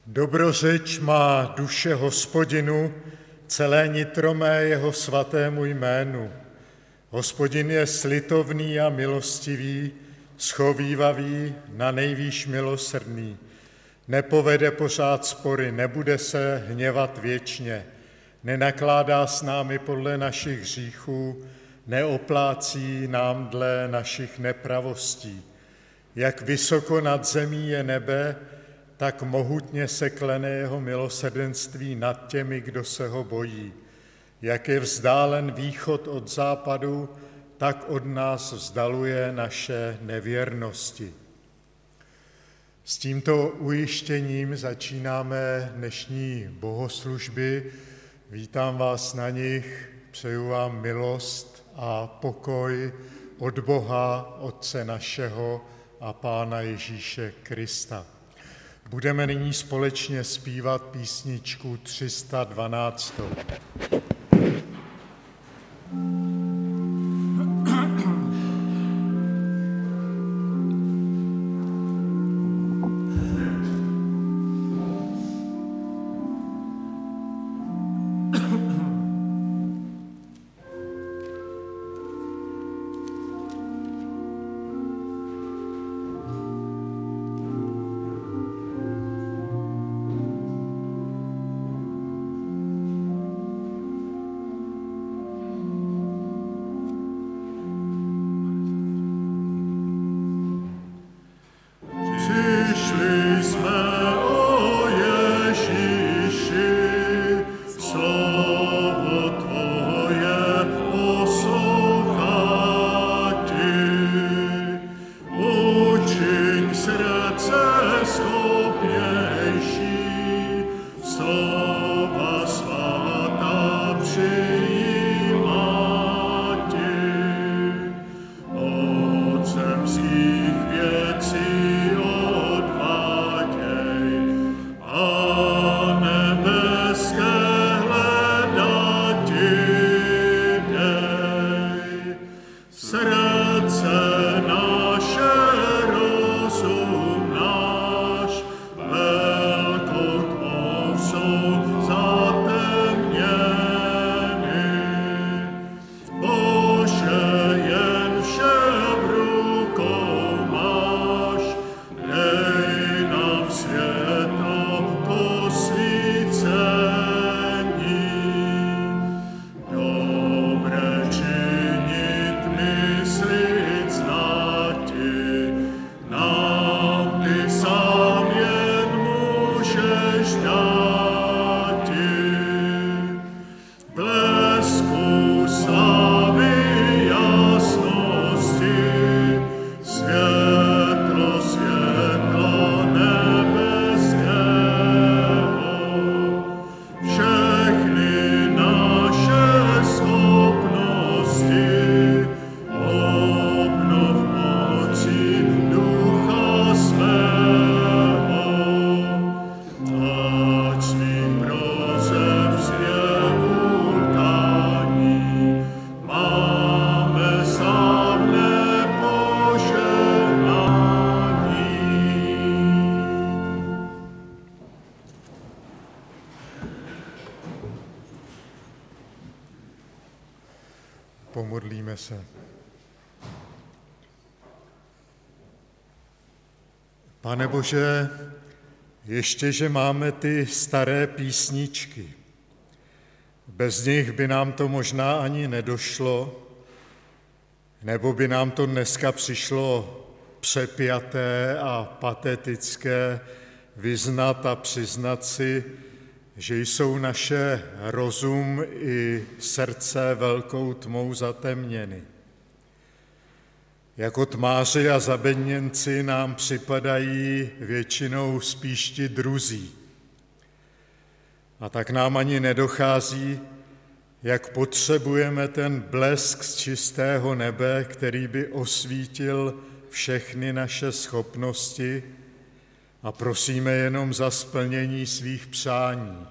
Dobrořeč má duše Hospodinu, celé nitro mé jeho svatému jménu. Hospodin je slitovný a milostivý, schovívavý, na nejvýš milosrdný. Nepovede pořád spory, nebude se hněvat věčně, nenakládá s námi podle našich hříchů, neoplácí nám dle našich nepravostí. Jak vysoko nad zemí je nebe, tak mohutně se klene jeho milosrdenství nad těmi, kdo se ho bojí. Jak je vzdálen východ od západu, tak od nás vzdaluje naše nevěrnosti. S tímto ujištěním začínáme dnešní bohoslužby. Vítám vás na nich, přeju vám milost a pokoj od Boha, Otce našeho a Pána Ježíše Krista. Budeme nyní společně zpívat písničku 312. Pomodlíme se. Pane Bože, ještě, že máme ty staré písničky, bez nich by nám to možná ani nedošlo, nebo by nám to dneska přišlo přepjaté a patetické vyznat a přiznat si, že jsou naše rozum i srdce velkou tmou zatemněny. Jako tmáři a zabedněnci nám připadají většinou spíš ti druzí. A tak nám ani nedochází, jak potřebujeme ten blesk z čistého nebe, který by osvítil všechny naše schopnosti, a prosíme jenom za splnění svých přání.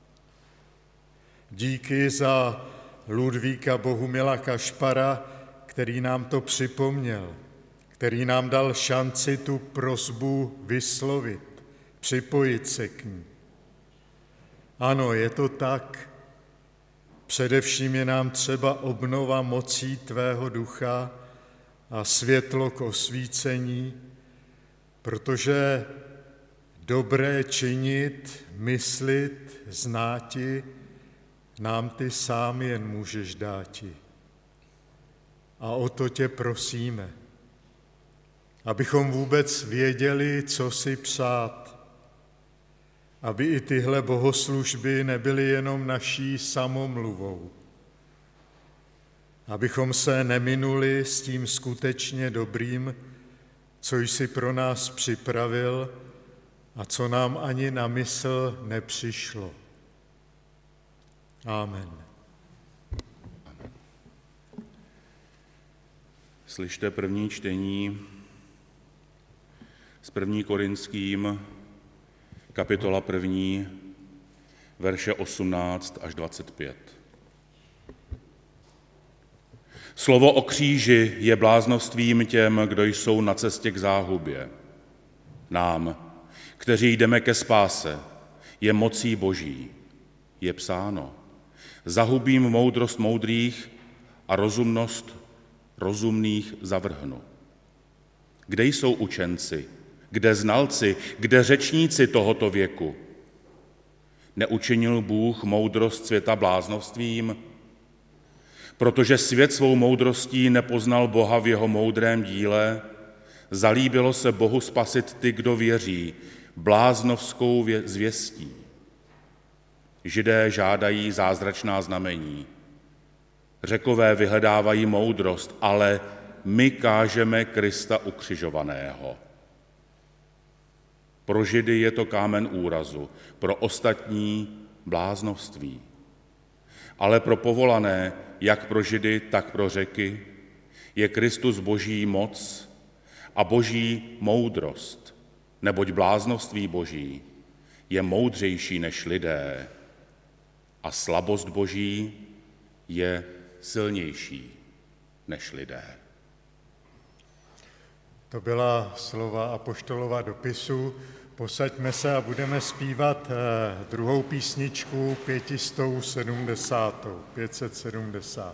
Díky za Ludvíka Bohumila Kašpara, který nám to připomněl, který nám dal šanci tu prosbu vyslovit, připojit se k ní. Ano, je to tak. Především je nám třeba obnova mocí tvého ducha a světlo k osvícení, protože dobré činit, myslit, znáti, nám ty sám jen můžeš dáti. A o to tě prosíme, abychom vůbec věděli, co si přát, aby i tyhle bohoslužby nebyly jenom naší samomluvou, abychom se neminuli s tím skutečně dobrým, co jsi pro nás připravil a co nám ani na mysl nepřišlo. Amen. Slyšte první čtení s 1. Korinským, kapitola 1, verše 18 až 25. Slovo o kříži je bláznostvím těm, kdo jsou na cestě k záhubě. Nám, kteří jdeme ke spáse, je mocí Boží. Je psáno: zahubím moudrost moudrých a rozumnost rozumných zavrhnu. Kde jsou učenci? Kde znalci? Kde řečníci tohoto věku? Neučinil Bůh moudrost světa bláznovstvím? Protože svět svou moudrostí nepoznal Boha v jeho moudrém díle, zalíbilo se Bohu spasit ty, kdo věří, bláznovskou zvěstí. Židé žádají zázračná znamení. Řekové vyhledávají moudrost, ale my kážeme Krista ukřižovaného. Pro Židy je to kámen úrazu, pro ostatní bláznovství. Ale pro povolané, jak pro Židy, tak pro Řeky, je Kristus Boží moc a Boží moudrost, neboť bláznovství Boží je moudřejší než lidé a slabost Boží je silnější než lidé. To byla slova apoštolova dopisu. Posaďme se a budeme zpívat druhou písničku 570.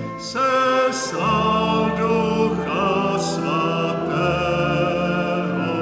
Ducha Svatého.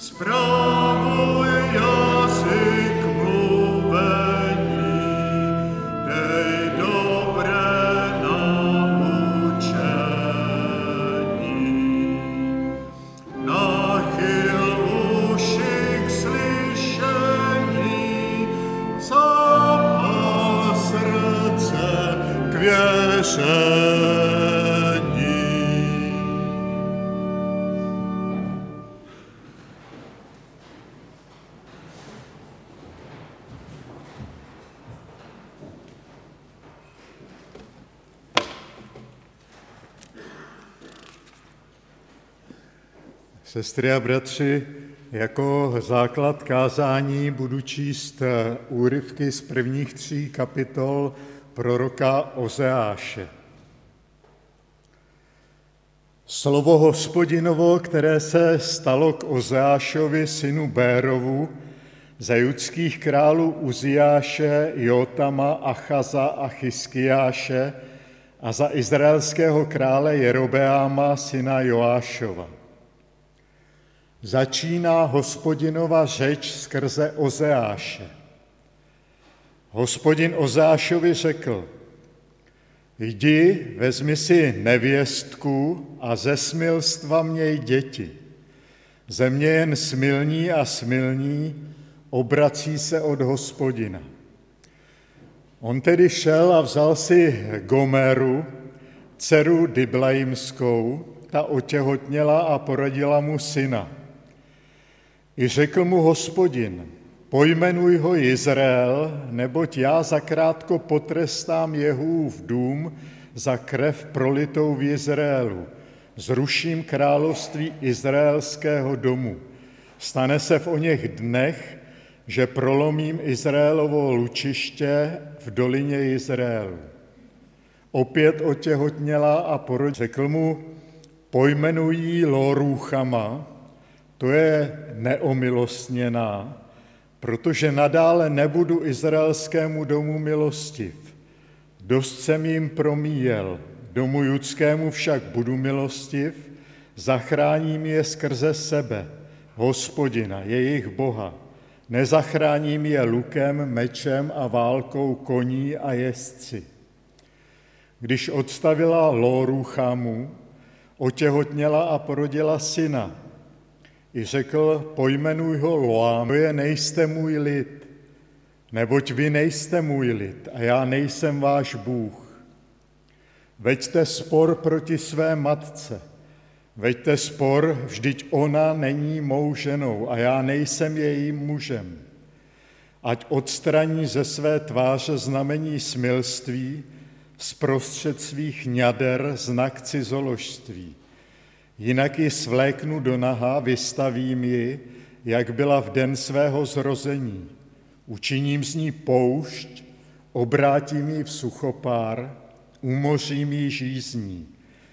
Spravuj jazyk mluvení, dej dobré naučení. Nachyl uši k slyšení, zapal srdce k věření. Sestry a bratři, jako základ kázání budu číst úryvky z prvních 3 kapitol proroka Ozeáše. Slovo Hospodinovo, které se stalo k Ozeášovi, synu Bérovu, za judských králů Uziáše, Jotama, Achaza a Chiskiáše a za izraelského krále Jerobeáma, syna Joášova. Začíná Hospodinova řeč skrze Ozeáše. Hospodin Ozeášovi řekl: Jdi, vezmi si nevěstku a ze smilstva měj děti. Země jen smilní a smilní, obrací se od Hospodina. On tedy šel a vzal si Gomeru, dceru Diblaimskou, ta otěhotněla a porodila mu syna. I řekl mu Hospodin: Pojmenuj ho Izrael, neboť já zakrátko potrestám Jehův dům za krev prolitou v Izraelu. Zruším království izraelského domu. Stane se v oněch dnech, že prolomím Izraelovo lučiště v dolině Izraelu. Opět otěhotněla a porodila. Řekl mu: Pojmenuj ji Lorúchama, to je neomilostněná, protože nadále nebudu izraelskému domu milostiv. Dost jsem jim promíjel, domu judskému však budu milostiv, zachráním je skrze sebe, Hospodina, jejich Boha. Nezachráním je lukem, mečem a válkou koní a jezdci. Když odstavila Lorúchamu, otěhotněla a porodila syna. I řekl: Pojmenuj ho Loám, to je nejste můj lid, neboť vy nejste můj lid a já nejsem váš Bůh. Veďte spor proti své matce, veďte spor, vždyť ona není mou ženou a já nejsem jejím mužem. Ať odstraní ze své tváře znamení smilství, zprostřed svých ňader znak cizoložství. Jinak ji svléknu do naha, vystavím ji, jak byla v den svého zrození. Učiním z ní poušť, obrátím ji v suchopár, umořím ji žízní.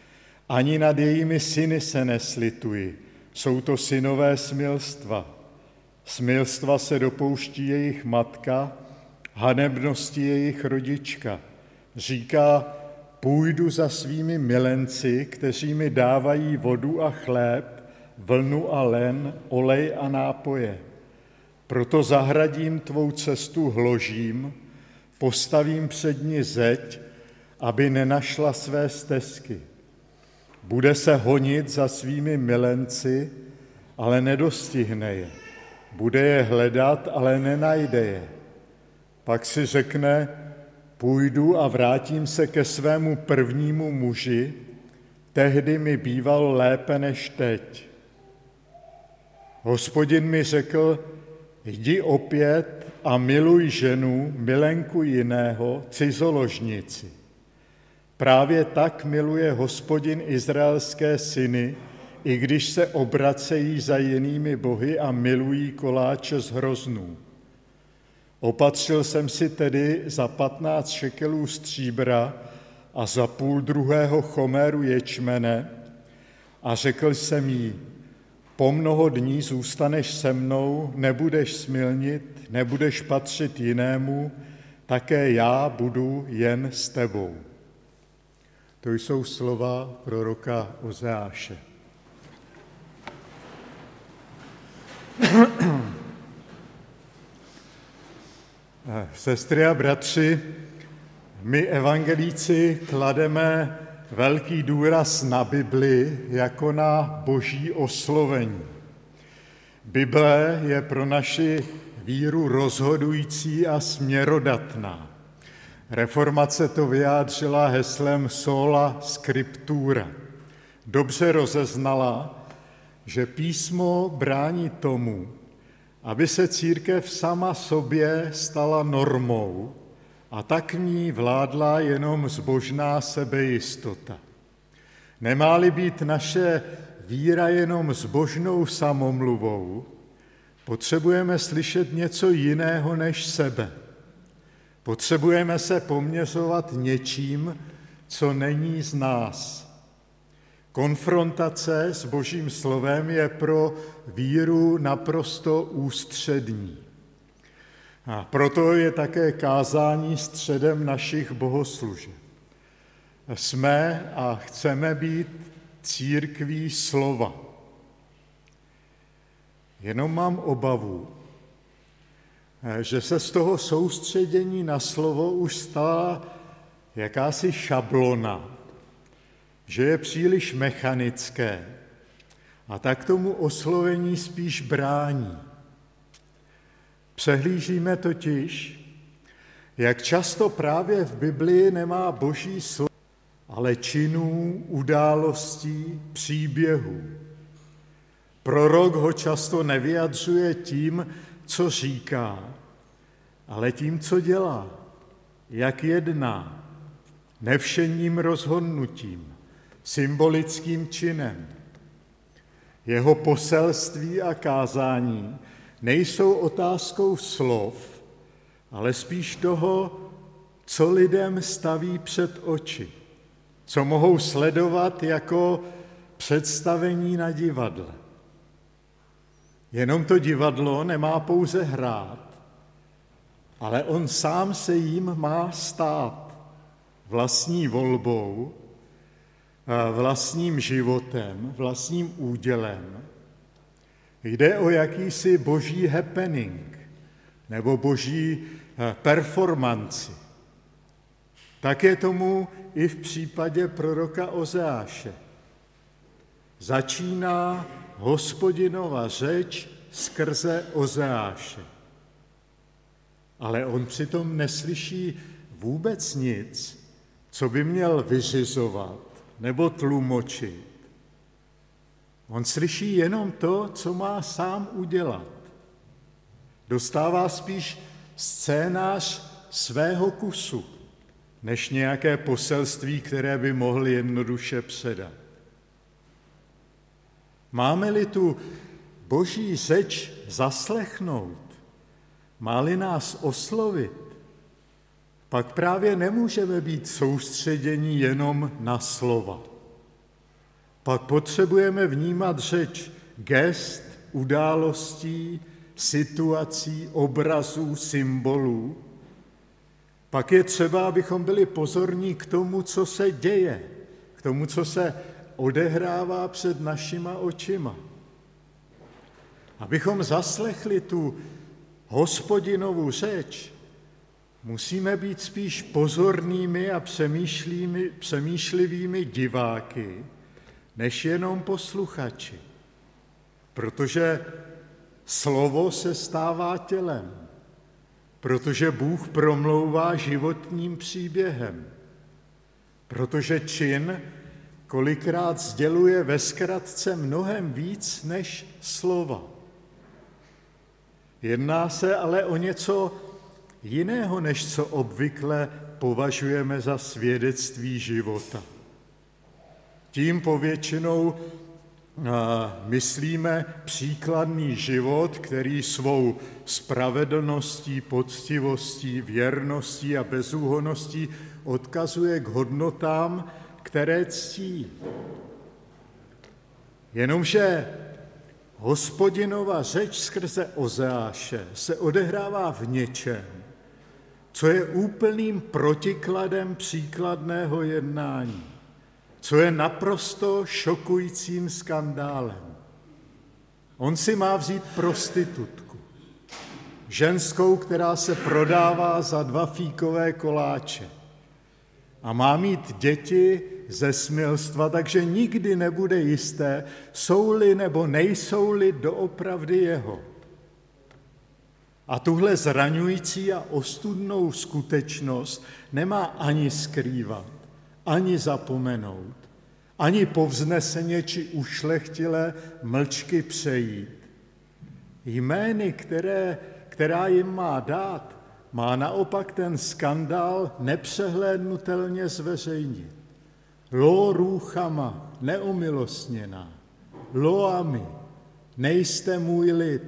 Ani nad jejími syny se neslituji, jsou to synové smilstva. Smilstva se dopouští jejich matka, hanebnosti jejich rodička. Říká: Půjdu za svými milenci, kteří mi dávají vodu a chléb, vlnu a len, olej a nápoje. Proto zahradím tvou cestu hložím, postavím před ní zeď, aby nenašla své stezky. Bude se honit za svými milenci, ale nedostihne je. Bude je hledat, ale nenajde je. Pak si řekne: Půjdu a vrátím se ke svému prvnímu muži, tehdy mi bývalo lépe než teď. Hospodin mi řekl: Jdi opět a miluj ženu, milenku jiného, cizoložnici. Právě tak miluje Hospodin izraelské syny, i když se obracejí za jinými bohy a milují koláče z hroznů. Opatřil jsem si tedy za 15 šekelů stříbra a za půl druhého choméru ječmene a řekl jsem jí: Po mnoho dní zůstaneš se mnou, nebudeš smilnit, nebudeš patřit jinému, také já budu jen s tebou. To jsou slova proroka Ozeáše. Sestry a bratři, my evangelíci klademe velký důraz na Bibli jako na boží oslovení. Bible je pro naši víru rozhodující a směrodatná. Reformace to vyjádřila heslem sola scriptura. Dobře rozeznala, že písmo brání tomu, aby se církev sama sobě stala normou a tak v ní vládla jenom zbožná sebejistota. Nemá-li být naše víra jenom zbožnou samomluvou, potřebujeme slyšet něco jiného než sebe. Potřebujeme se poměřovat něčím, co není z nás. Konfrontace s Božím slovem je pro víru naprosto ústřední. A proto je také kázání středem našich bohoslužeb. Jsme a chceme být církví slova. Jenom mám obavu, že se z toho soustředění na slovo už stala jakási šablona, že je příliš mechanické a tak tomu oslovení spíš brání. Přehlížíme totiž, jak často právě v Biblii nemá boží slovo, ale činů, událostí, příběhů. Prorok ho často nevyjadřuje tím, co říká, ale tím, co dělá, jak jedná, nevšedním rozhodnutím, symbolickým činem. Jeho poselství a kázání nejsou otázkou slov, ale spíš toho, co lidem staví před oči, co mohou sledovat jako představení na divadle. Jenom to divadlo nemá pouze hrát, ale on sám se jím má stát vlastní volbou, vlastním životem, vlastním údělem. Jde o jakýsi boží happening nebo boží performanci. Tak je tomu i v případě proroka Ozeáše. Začíná Hospodinova řeč skrze Ozeáše. Ale on přitom neslyší vůbec nic, co by měl vyřizovat nebo tlumočit. On slyší jenom to, co má sám udělat. Dostává spíš scénář svého kusu, než nějaké poselství, které by mohl jednoduše předat. Máme-li tu boží řeč zaslechnout, má-li nás oslovit, pak právě nemůžeme být soustředěni jenom na slova. Pak potřebujeme vnímat řeč gest, událostí, situací, obrazů, symbolů. Pak je třeba, abychom byli pozorní k tomu, co se děje, k tomu, co se odehrává před našima očima. Abychom zaslechli tu Hospodinovu řeč, musíme být spíš pozornými a přemýšlivými diváky, než jenom posluchači. Protože slovo se stává tělem, protože Bůh promlouvá životním příběhem, protože čin kolikrát sděluje ve zkratce mnohem víc než slova. Jedná se ale o něco jiného, než co obvykle považujeme za svědectví života. Tím povětšinou myslíme příkladný život, který svou spravedlností, poctivostí, věrností a bezúhonností odkazuje k hodnotám, které ctí. Jenomže Hospodinova řeč skrze Ozeáše se odehrává v něčem, co je úplným protikladem příkladného jednání, co je naprosto šokujícím skandálem. On si má vzít prostitutku, ženskou, která se prodává za 2 fíkové koláče a má mít děti ze smilstva, takže nikdy nebude jisté, jsou-li nebo nejsou-li doopravdy jeho. A tuhle zraňující a ostudnou skutečnost nemá ani skrývat, ani zapomenout, ani povzneseně či ušlechtile mlčky přejít. Jmény, která jim má dát, má naopak ten skandál nepřehlédnutelně zveřejnit. Lo rúchama, neomilostněná, loami, nejste můj lid.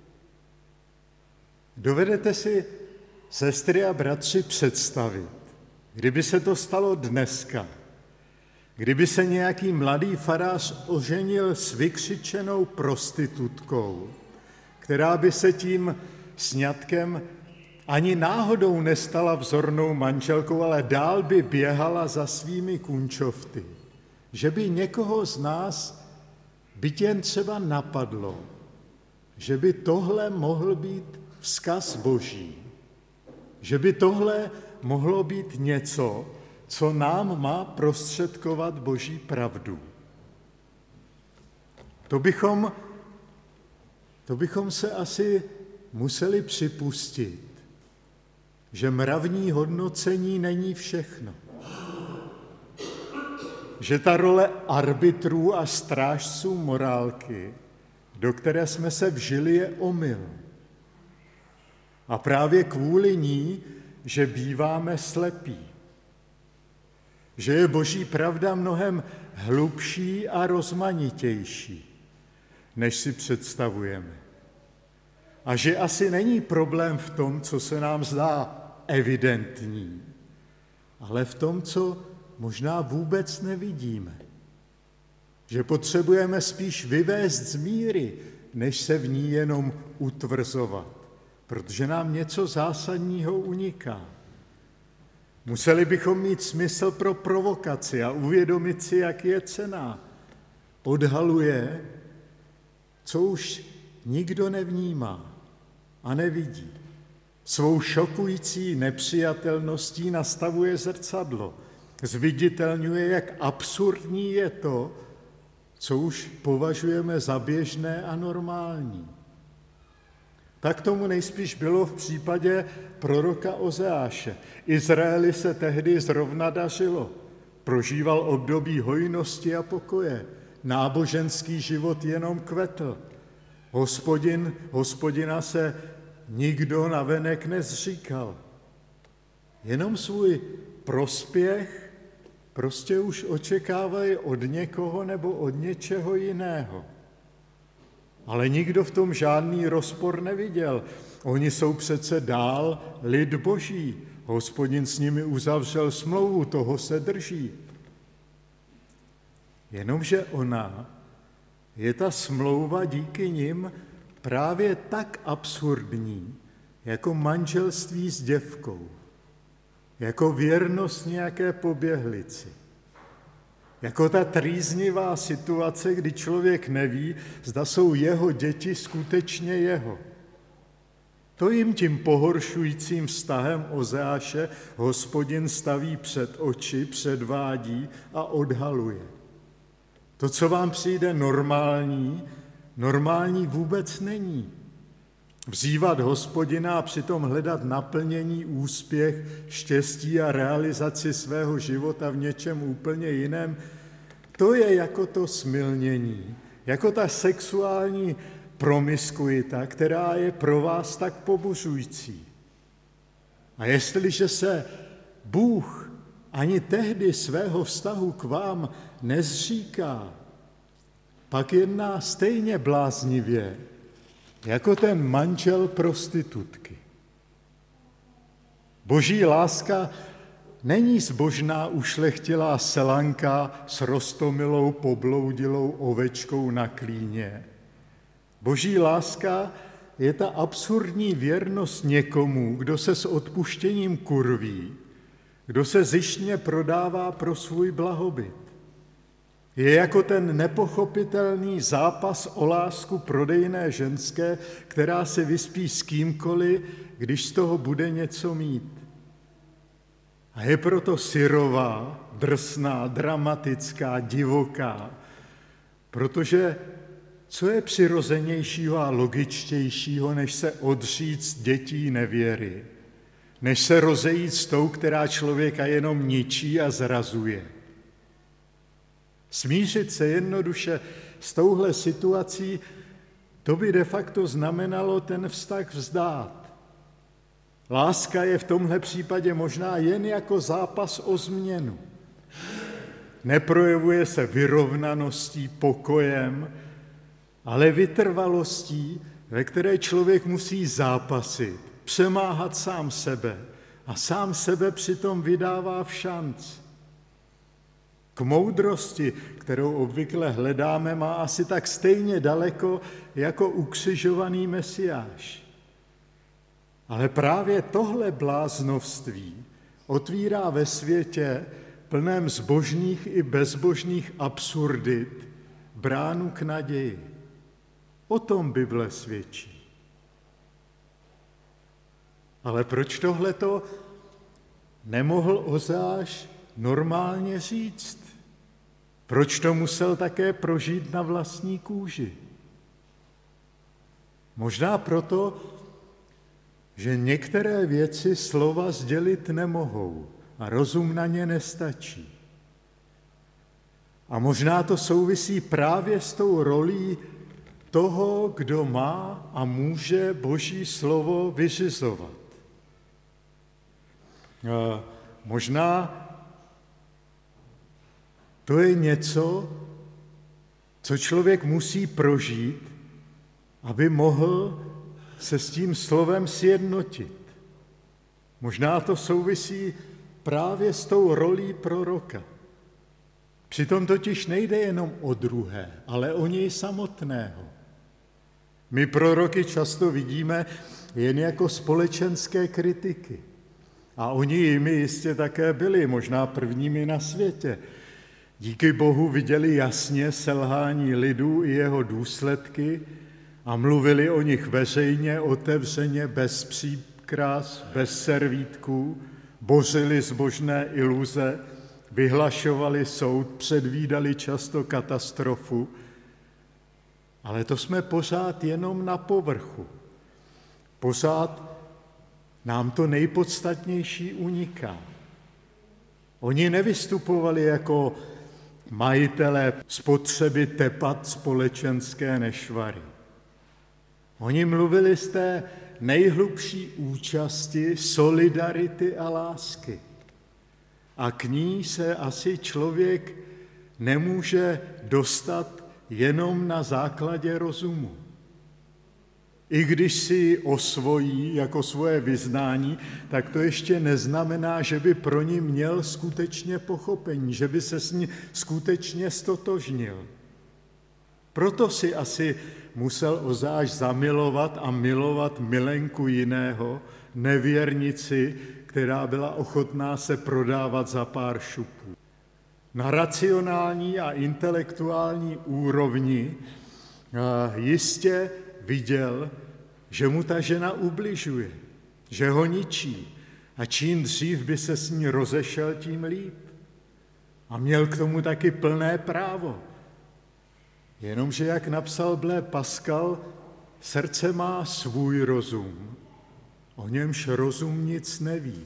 Dovedete si, sestry a bratři, představit, kdyby se to stalo dneska, kdyby se nějaký mladý farář oženil s vykřičenou prostitutkou, která by se tím sňatkem ani náhodou nestala vzornou manželkou, ale dál by běhala za svými kunčovty, že by někoho z nás byť jen třeba napadlo, že by tohle mohl být vzkaz Boží, že by tohle mohlo být něco, co nám má prostředkovat Boží pravdu. To bychom se asi museli připustit, že mravní hodnocení není všechno. Že ta role arbitrů a strážců morálky, do které jsme se vžili, je omyl. A právě kvůli ní, že býváme slepí. Že je Boží pravda mnohem hlubší a rozmanitější, než si představujeme. A že asi není problém v tom, co se nám zdá evidentní, ale v tom, co možná vůbec nevidíme. Že potřebujeme spíš vyvést z míry, než se v ní jenom utvrzovat, protože nám něco zásadního uniká. Museli bychom mít smysl pro provokaci a uvědomit si, jak je cenná. Odhaluje, co už nikdo nevnímá a nevidí. Svou šokující nepřijatelností nastavuje zrcadlo. Zviditelňuje, jak absurdní je to, co už považujeme za běžné a normální. Tak tomu nejspíš bylo v případě proroka Ozeáše. Izraeli se tehdy zrovna dařilo. Prožíval období hojnosti a pokoje. Náboženský život jenom kvetl. Hospodina se nikdo navenek nezříkal. Jenom svůj prospěch prostě už očekávají od někoho nebo od něčeho jiného. Ale nikdo v tom žádný rozpor neviděl. Oni jsou přece dál lid Boží. Hospodin s nimi uzavřel smlouvu, toho se drží. Jenomže ona je ta smlouva díky nim právě tak absurdní, jako manželství s děvkou, jako věrnost nějaké poběhlici, jako ta trýznivá situace, kdy člověk neví, zda jsou jeho děti skutečně jeho. To jim tím pohoršujícím vztahem Ozeáše Hospodin staví před oči, předvádí a odhaluje. To, co vám přijde normální vůbec není. Vzývat Hospodina a přitom hledat naplnění, úspěch, štěstí a realizaci svého života v něčem úplně jiném, to je jako to smilnění, jako ta sexuální promiskuita, která je pro vás tak pobuřující. A jestliže se Bůh ani tehdy svého vztahu k vám nezříká, pak jedná stejně bláznivě, jako ten manžel prostitutky. Boží láska není zbožná ušlechtilá selanka s roztomilou pobloudilou ovečkou na klíně. Boží láska je ta absurdní věrnost někomu, kdo se s odpuštěním kurví, kdo se zištně prodává pro svůj blahobyt. Je jako ten nepochopitelný zápas o lásku prodejné ženské, která se vyspí s kýmkoliv, když z toho bude něco mít. A je proto syrová, drsná, dramatická, divoká, protože co je přirozenějšího a logičtějšího, než se odříct dětí nevěry, než se rozejít s tou, která člověka jenom ničí a zrazuje. Smířit se jednoduše s touhle situací, to by de facto znamenalo ten vztah vzdát. Láska je v tomhle případě možná jen jako zápas o změnu. Neprojevuje se vyrovnaností, pokojem, ale vytrvalostí, ve které člověk musí zápasit, přemáhat sám sebe a sám sebe přitom vydává v šanc. K moudrosti, kterou obvykle hledáme, má asi tak stejně daleko jako ukřižovaný Mesiáš. Ale právě tohle bláznovství otvírá ve světě plném zbožných i bezbožných absurdit bránu k naději. O tom Bible svědčí. Ale proč tohleto nemohl Ozáš normálně říct? Proč to musel také prožít na vlastní kůži? Možná proto, že některé věci slova sdělit nemohou a rozum na ně nestačí. A možná to souvisí právě s tou rolí toho, kdo má a může Boží slovo vyřizovat. Možná to je něco, co člověk musí prožít, aby mohl se s tím slovem sjednotit. Možná to souvisí právě s tou rolí proroka. Přitom totiž nejde jenom o druhé, ale o něj samotného. My proroky často vidíme jen jako společenské kritiky. A oni jimi jistě také byli, možná prvními na světě. Díky Bohu viděli jasně selhání lidu i jeho důsledky a mluvili o nich veřejně, otevřeně, bez příkrás, bez servítků, bořili zbožné iluze, vyhlašovali soud, předvídali často katastrofu, ale to jsme pořád jenom na povrchu. Pořád nám to nejpodstatnější uniká. Oni nevystupovali jako majitelé spotřeby tepat společenské nešvary. Oni mluvili z té nejhlubší účasti, solidarity a lásky. A k ní se asi člověk nemůže dostat jenom na základě rozumu. I když si ji osvojí jako svoje vyznání, tak to ještě neznamená, že by pro ní měl skutečně pochopení, že by se s ní skutečně stotožnil. Proto si asi musel Ozáš zamilovat a milovat milenku jiného, nevěrnici, která byla ochotná se prodávat za pár šupů. Na racionální a intelektuální úrovni jistě viděl, že mu ta žena ubližuje, že ho ničí a čím dřív by se s ní rozešel, tím líp. A měl k tomu taky plné právo. Jenomže, jak napsal Blaise Pascal, srdce má svůj rozum, o němž rozum nic neví.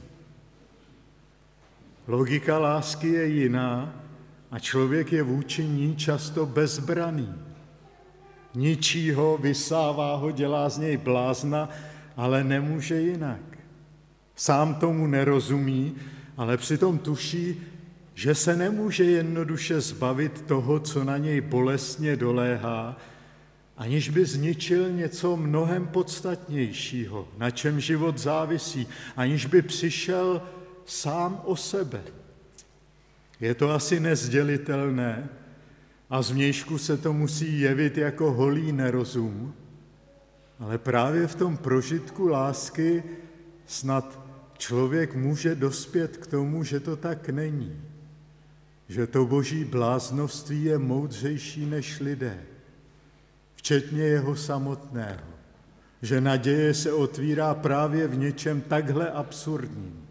Logika lásky je jiná a člověk je vůči ní často bezbraný. Ničí ho, vysává ho, dělá z něj blázna, ale nemůže jinak. Sám tomu nerozumí, ale přitom tuší, že se nemůže jednoduše zbavit toho, co na něj bolestně doléhá, aniž by zničil něco mnohem podstatnějšího, na čem život závisí, aniž by přišel sám o sebe. Je to asi nezdělitelné a zvnějšku se to musí jevit jako holý nerozum, ale právě v tom prožitku lásky snad člověk může dospět k tomu, že to tak není. že to boží bláznoství je moudřejší než lidé, včetně jeho samotného, že naděje se otvírá právě v něčem takhle absurdním.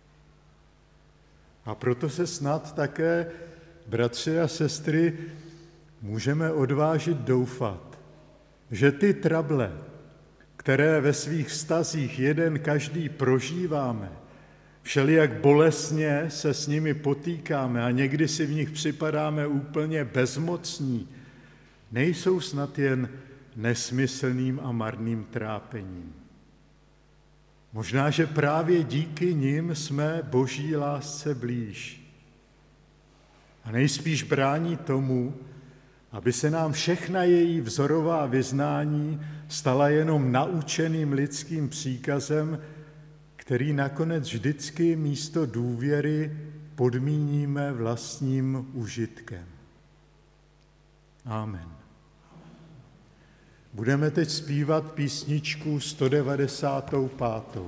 A proto se snad také, bratři a sestry, můžeme odvážit doufat, že ty trable, které ve svých vztazích jeden každý prožíváme, všelijak bolestně se s nimi potýkáme a někdy si v nich připadáme úplně bezmocní, nejsou snad jen nesmyslným a marným trápením. Možná, že právě díky nim jsme boží lásce blíž. A nejspíš brání tomu, aby se nám všechna její vzorová vyznání stala jenom naučeným lidským příkazem, který nakonec vždycky místo důvěry podmíníme vlastním užitkem. Amen. Budeme teď zpívat písničku 195.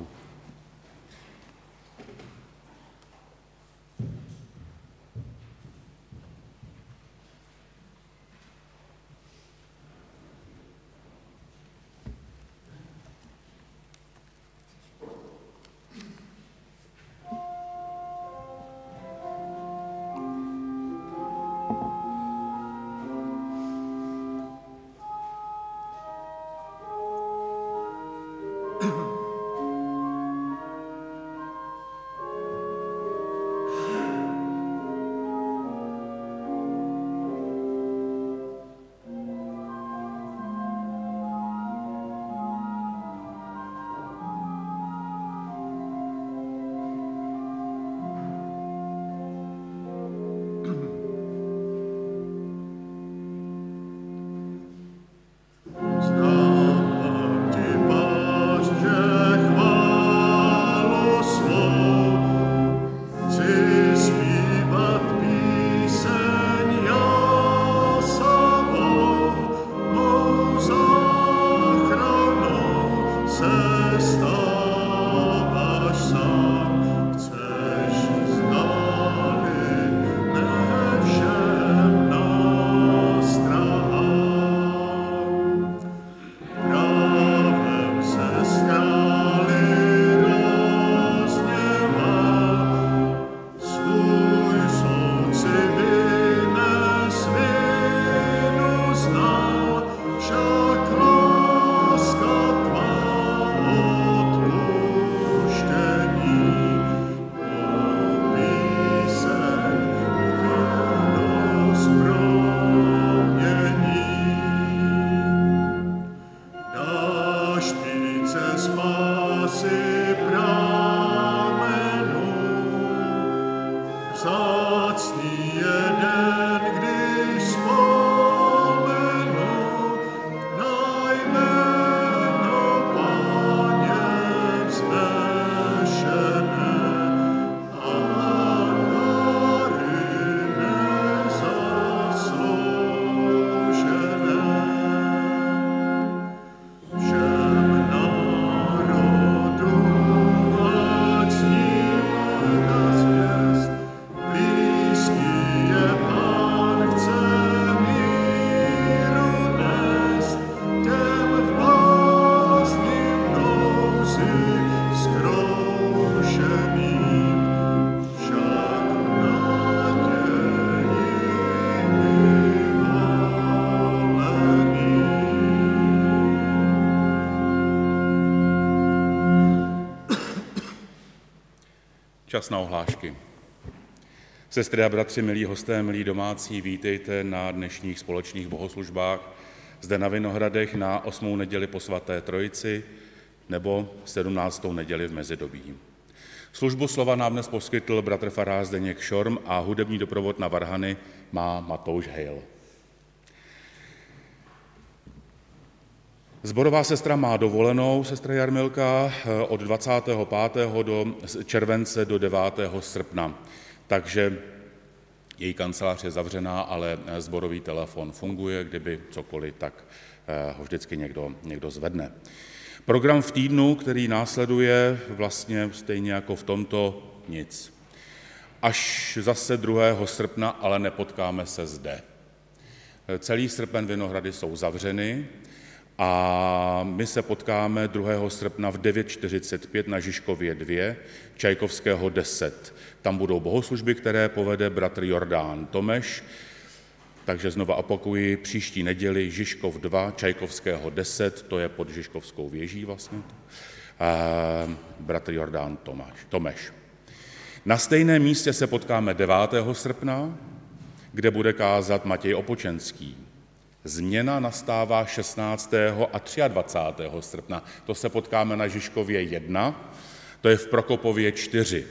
Čas na ohlášky. Sestry a bratři, milí hosté, milí domácí, vítejte na dnešních společných bohoslužbách zde na Vinohradech na 8. neděli po svaté Trojici nebo 17. neděli v mezidobí. Službu slova nám dnes poskytl bratr farář Zdeněk Šorm a hudební doprovod na varhany má Matouš Hejl. Sborová sestra má dovolenou, sestra Jarmilka, od 25. července do 9. srpna. Takže její kancelář je zavřená, ale sborový telefon funguje, kdyby cokoliv, tak ho vždycky někdo zvedne. Program v týdnu, který následuje, vlastně stejně jako v tomto nic. až zase 2. srpna, ale nepotkáme se zde. Celý srpen Vinohrady jsou zavřeny a my se potkáme 2. srpna v 9:45 na Žižkově 2, Čajkovského 10. Tam budou bohoslužby, které povede bratr Jordán Tomeš, takže znova opakuji, příští neděli Žižkov 2, Čajkovského 10, to je pod Žižkovskou věží vlastně, bratr Jordán Tomeš. Na stejném místě se potkáme 9. srpna, kde bude kázat Matěj Opočenský. Změna nastává 16. a 23. srpna. To se potkáme na Žižkově 1, to je v Prokopově 4.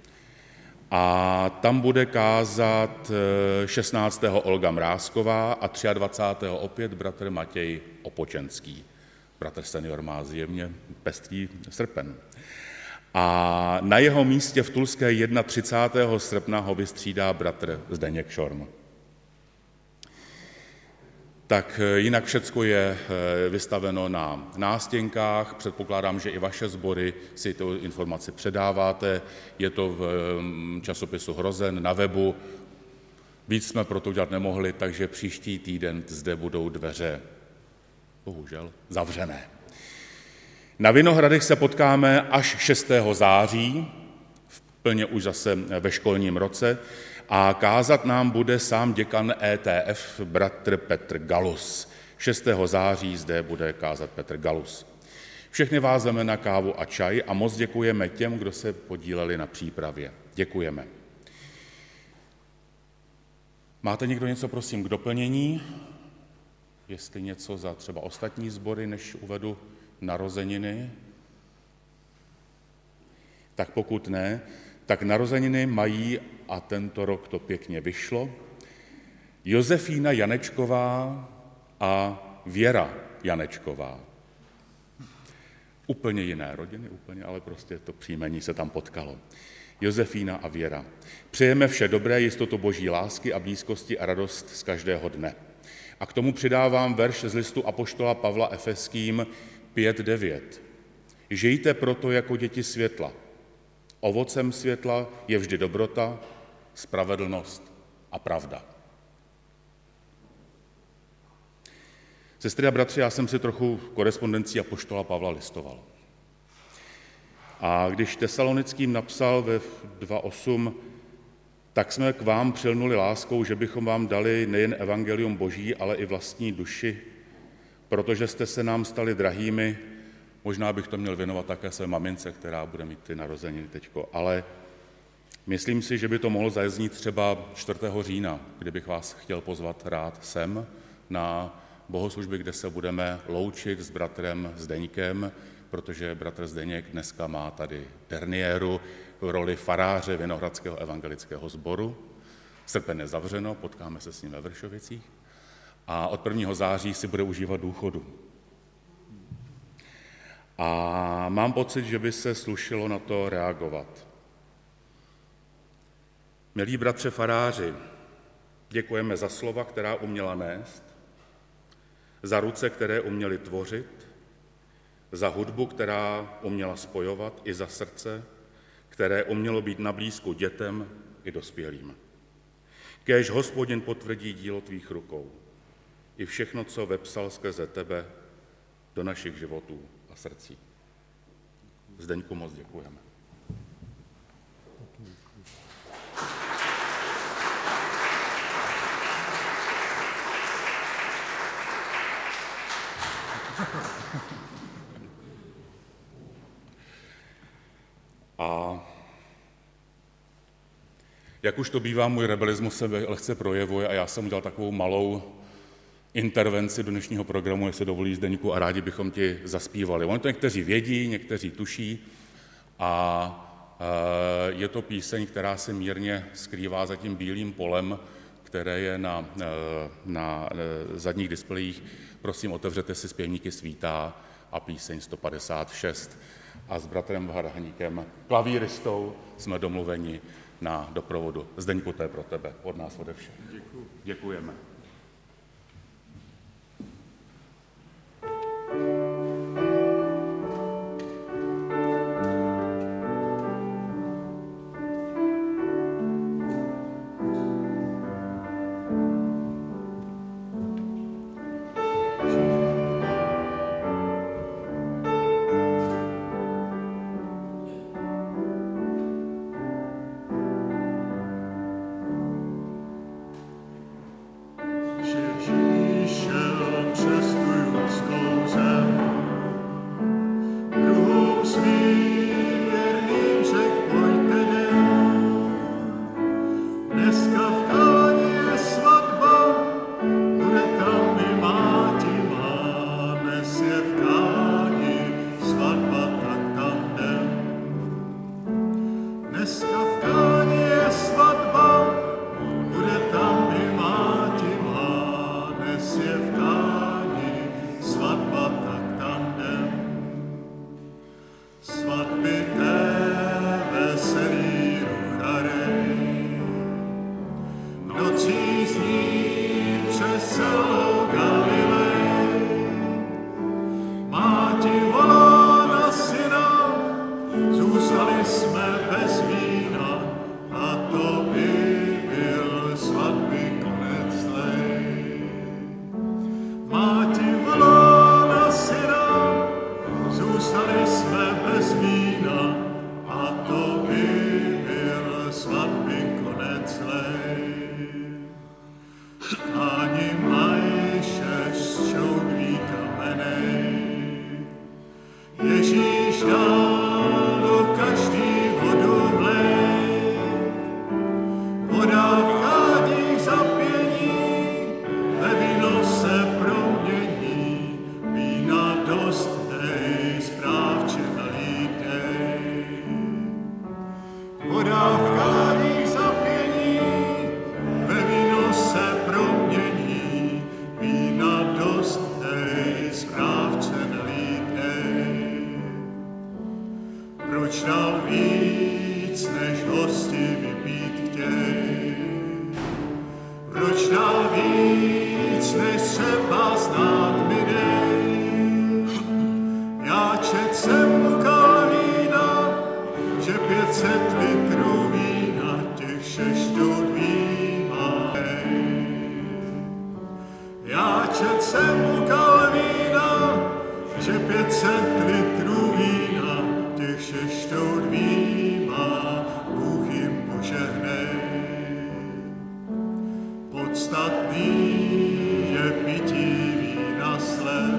A tam bude kázat 16. Olga Mrázková a 23. opět bratr Matěj Opočenský. Bratr senior má zjevně pestrý srpen. A na jeho místě v Tulské 31. srpna ho vystřídá bratr Zdeněk Šorm. Tak jinak všecko je vystaveno na nástěnkách, předpokládám, že i vaše sbory si tu informaci předáváte, je to v časopisu Hrozen, na webu, víc jsme proto udělat nemohli, takže příští týden zde budou dveře, bohužel, zavřené. Na Vinohradech se potkáme až 6. září, plně už zase ve školním roce, a kázat nám bude sám děkan ETF, bratr Petr Galus. 6. září zde bude kázat Petr Galus. Všechny vás zveme na kávu a čaj a moc děkujeme těm, kdo se podíleli na přípravě. Děkujeme. Máte někdo něco, prosím, k doplnění? Jestli něco za třeba ostatní sbory, než uvedu narozeniny? Tak pokud ne, tak narozeniny mají, a tento rok to pěkně vyšlo, Josefína Janečková a Věra Janečková. Úplně jiné rodiny, ale prostě to příjmení se tam potkalo. Josefína a Věra. Přejeme vše dobré, jistotu boží lásky a blízkosti a radost z každého dne. A k tomu přidávám verš z listu apoštola Pavla Efeským 5:9. Žijte proto jako děti světla. Ovocem světla je vždy dobrota, spravedlnost a pravda. Sestry a bratři, já jsem si trochu korespondencí apoštola Pavla listoval. A když Tesalonickým napsal ve 2:8, tak jsme k vám přilnuli láskou, že bychom vám dali nejen evangelium boží, ale i vlastní duši, protože jste se nám stali drahými. Možná bych to měl věnovat také své mamince, která bude mít ty narozeniny teďko, ale myslím si, že by to mohlo zaznít třeba 4. října, kdybych vás chtěl pozvat rád sem na bohoslužby, kde se budeme loučit s bratrem Zdeňkem, protože bratr Zdeněk dneska má tady derniéru v roli faráře Vinohradského evangelického sboru. Srpen je zavřeno, potkáme se s ním ve Vršovicích a od 1. září si bude užívat důchodu. A mám pocit, že by se slušelo na to reagovat. Milí bratře faráři, děkujeme za slova, která uměla nést, za ruce, které uměly tvořit, za hudbu, která uměla spojovat, i za srdce, které umělo být na blízku dětem i dospělým. Kéž Hospodin potvrdí dílo tvých rukou i všechno, co vepsal skrze tebe do našich životů a srdcí. Zdeňku, moc děkujeme. A jak už to bývá, můj rebelismus se lehce projevuje a já jsem udělal takovou malou intervenci do dnešního programu, jestli dovolí Zdeňku, a rádi bychom ti zaspívali. Oni to někteří vědí, někteří tuší a je to píseň, která se mírně skrývá za tím bílým polem, které je na zadních displejích. Prosím, otevřete si Zpěvníky svítá a píseň 156. A s bratrem Varhaníkem, klavíristou, jsme domluveni na doprovodu. Zdeňku, to je pro tebe, od nás ode všech. Děkujeme. jsme bez vína, a to by byl svatby konec lej. Ani mají 6 šoudví kamenej, Ježíš dal do každý vodu vlej. Voda v chádích zapění, ve víno se promění, vína dost dej, správče nalítej. Voda v chádích zapění, ve víno se promění, vína dost dej, správče nalítej. Proč dal víc, než hosti vypít chtěj? Proč dal víc, než třeba znát mi dej? Já čet jsem u Kalvína, že 500 litrů vína těch 6 štoudví má. Já čet jsem u Kalvína, že 500 litrů vína těch 6 štoudví má, Bůh jim požehnej. Podstatný je pití vína sled,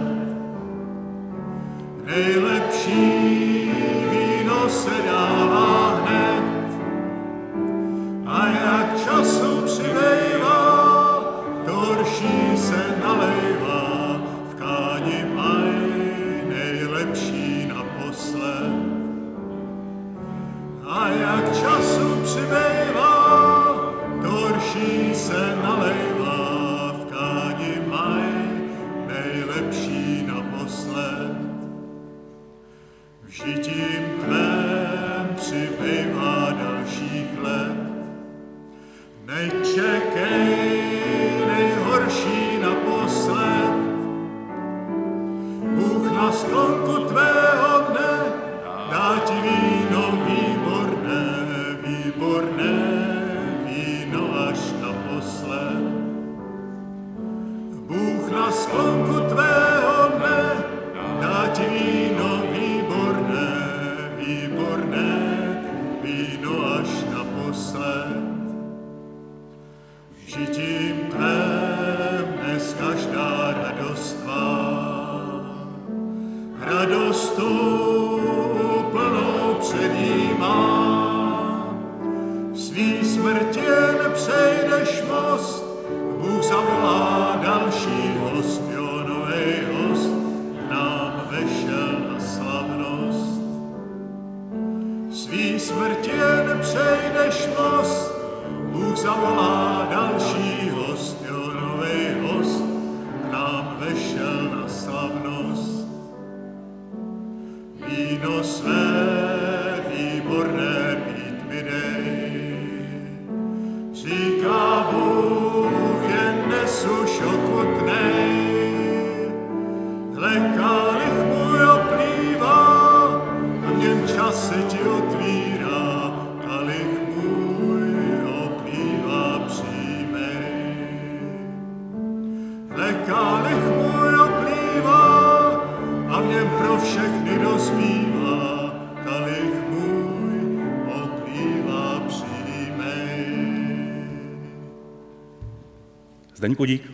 nejlepší víno se dává hned. A jak času přibývá, to horší se nalejvá, v káni mají nejlepší naposled. A jak času přibývá, to horší se nalejvá, v káni mají nejlepší naposled. V žitím tvém přibývá dalších let, nečekej nejhorší naposled. Bůh na sklonku tvého dne dá ti víno výborné, výborné víno až naposled. Bůh na sklonku tvého dne dá ti víno výborné, výborné víno až naposled. V žitím tvém dnes každá radost tvá, radost plnou předjímá. V svý smrti nepřejdeš most, Bůh zavolá další host, jo, novej host, k nám vešel na slavnost. V svý smrti nepřejdeš most, Bůh zavolá další host, jo, novej host, k nám vešel na slavnost. Víno své výborné pít mi dej, říká Bůh, jen dnes už ochutnej. Hle, kálich můj oplývá, a v něm čas se ti otvírá, kalich můj oplývá, přijmej. Hle, kálich můj oplývá, a v něm pro všechny dozmívá, kalich můj oplývá, přijmej. Zdeňku, dík.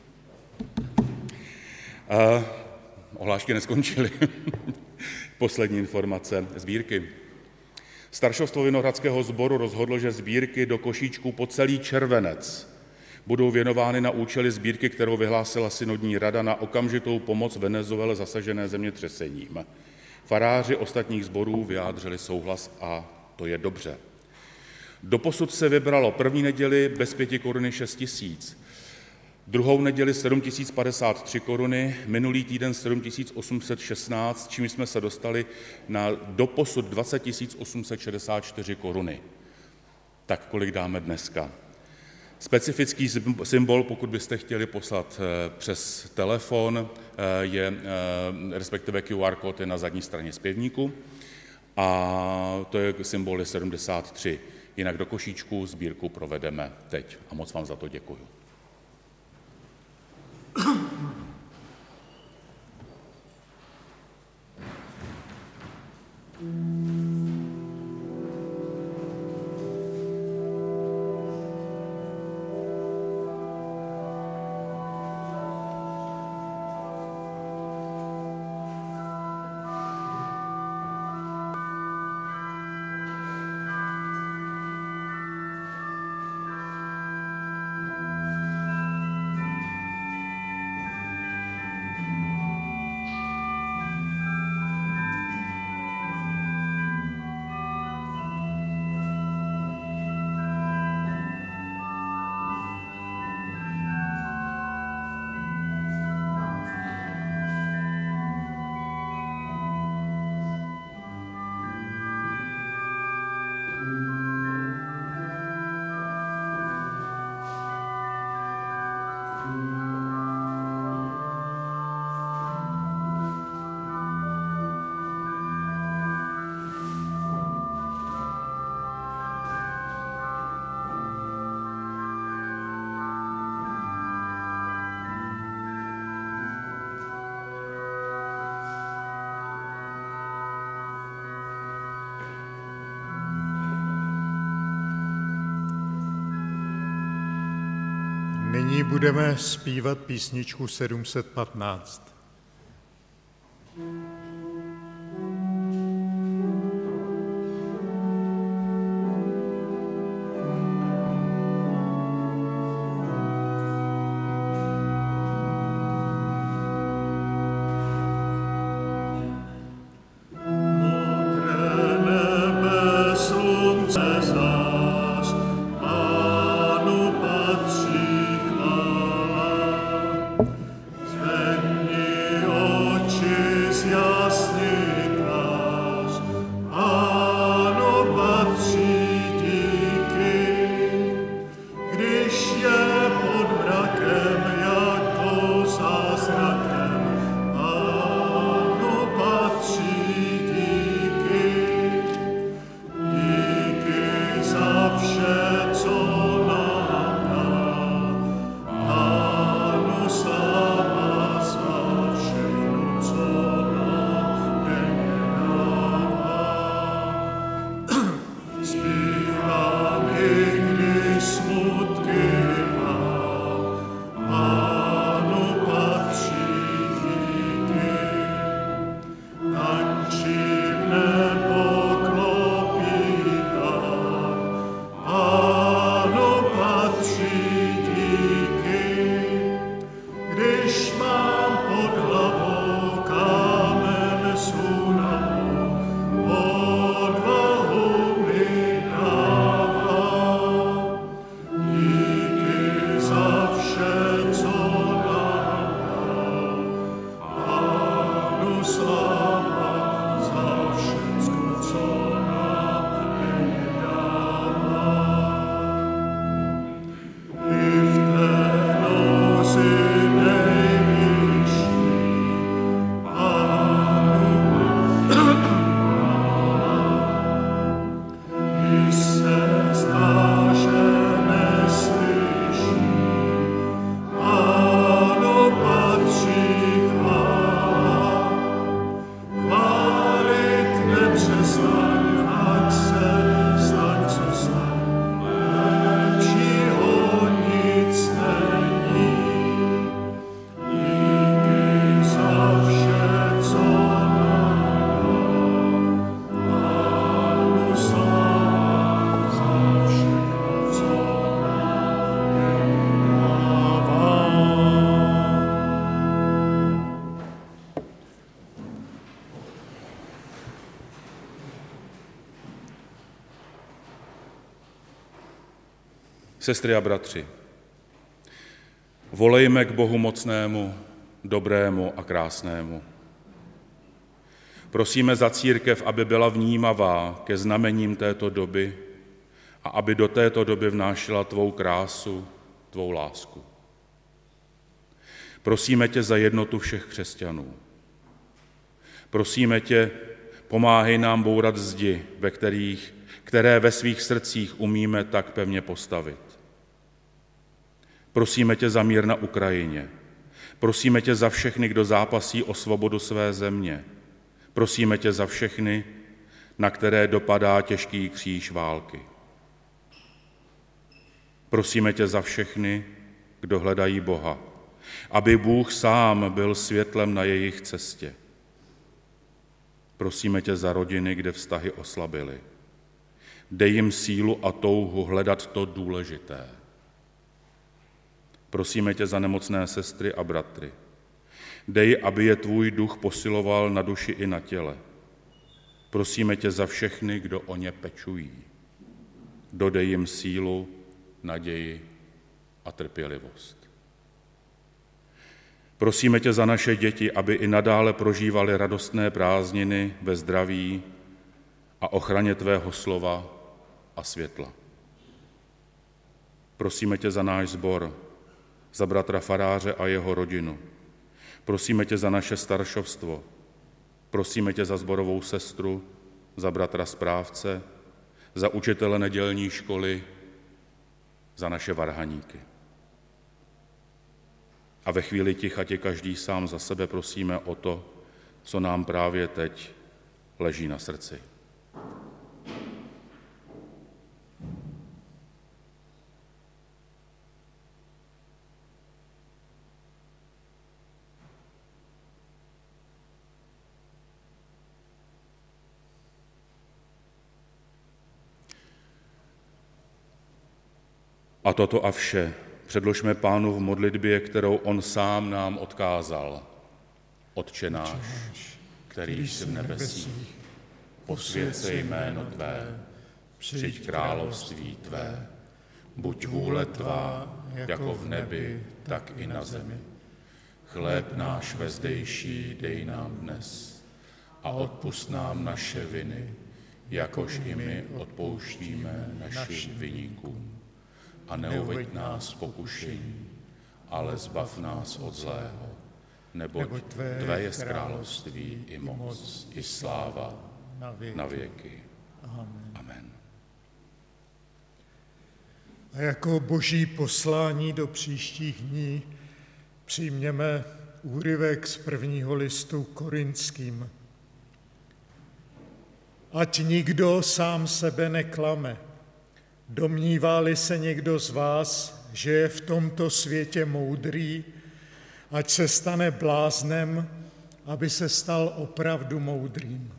Ohlášky neskončily. Poslední informace sbírky. Staršovstvo Vinohradského sboru rozhodlo, že sbírky do košíčků po celý červenec budou věnovány na účely sbírky, kterou vyhlásila synodní rada na okamžitou pomoc Venezuele zasažené zemětřesením. Faráři ostatních sborů vyjádřili souhlas a to je dobře. Doposud se vybralo první neděli bez 5 koruny 6 000, druhou neděli 7 053 koruny, minulý týden 7 816, čím jsme se dostali na doposud 20 864 koruny. Tak kolik dáme dneska? Specifický symbol, pokud byste chtěli poslat přes telefon, je respektive QR kód je na zadní straně zpěvníku a to je symbol 73. Jinak do košíčku sbírku provedeme teď a moc vám za to děkuju. Nyní budeme zpívat písničku 715. Sestry a bratři, volejme k Bohu mocnému, dobrému a krásnému. Prosíme za církev, aby byla vnímavá ke znamením této doby a aby do této doby vnášela tvou krásu, tvou lásku. Prosíme tě za jednotu všech křesťanů. Prosíme tě, pomáhej nám bourat zdi, které ve svých srdcích umíme tak pevně postavit. Prosíme tě za mír na Ukrajině. Prosíme tě za všechny, kdo zápasí o svobodu své země. Prosíme tě za všechny, na které dopadá těžký kříž války. Prosíme tě za všechny, kdo hledají Boha, aby Bůh sám byl světlem na jejich cestě. Prosíme tě za rodiny, kde vztahy oslabily. Dej jim sílu a touhu hledat to důležité. Prosíme tě za nemocné sestry a bratry. Dej, aby je tvůj duch posiloval na duši i na těle. Prosíme tě za všechny, kdo o ně pečují. Dodej jim sílu, naději a trpělivost. Prosíme tě za naše děti, aby i nadále prožívali radostné prázdniny ve zdraví a ochraně tvého slova a světla. Prosíme tě za náš sbor, za bratra faráře a jeho rodinu. Prosíme tě za naše staršovstvo. Prosíme tě za sborovou sestru, za bratra správce, za učitele nedělní školy, za naše varhaníky. A ve chvíli ticha tě každý sám za sebe prosíme o to, co nám právě teď leží na srdci. A toto a vše předložme Pánu v modlitbě, kterou on sám nám odkázal. Otče náš, který jsi v nebesích, posvěť se jméno tvé, přijď království tvé, buď vůle tvá, jako v nebi, tak i na zemi. Chléb náš vezdejší dej nám dnes a odpusť nám naše viny, jakož i my odpouštíme našim viníkům. A neuveď nás v pokušení, ale zbav nás od zlého, neboť tvé je království i moc, i sláva na věky. Amen. A jako boží poslání do příštích dní přijměme úryvek z prvního listu Korinským. Ať nikdo sám sebe neklame. Domnívá-li se někdo z vás, že je v tomto světě moudrý, ať se stane bláznem, aby se stal opravdu moudrým.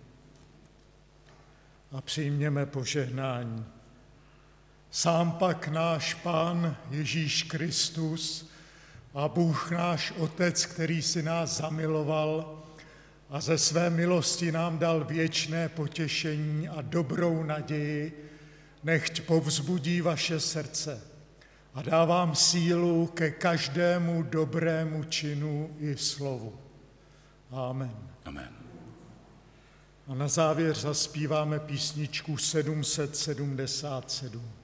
A přijměme požehnání. Sám pak náš Pán Ježíš Kristus a Bůh náš Otec, který si nás zamiloval a ze své milosti nám dal věčné potěšení a dobrou naději, nechť povzbudí vaše srdce a dá vám sílu ke každému dobrému činu i slovu. Amen. Amen. A na závěr zaspíváme písničku 777.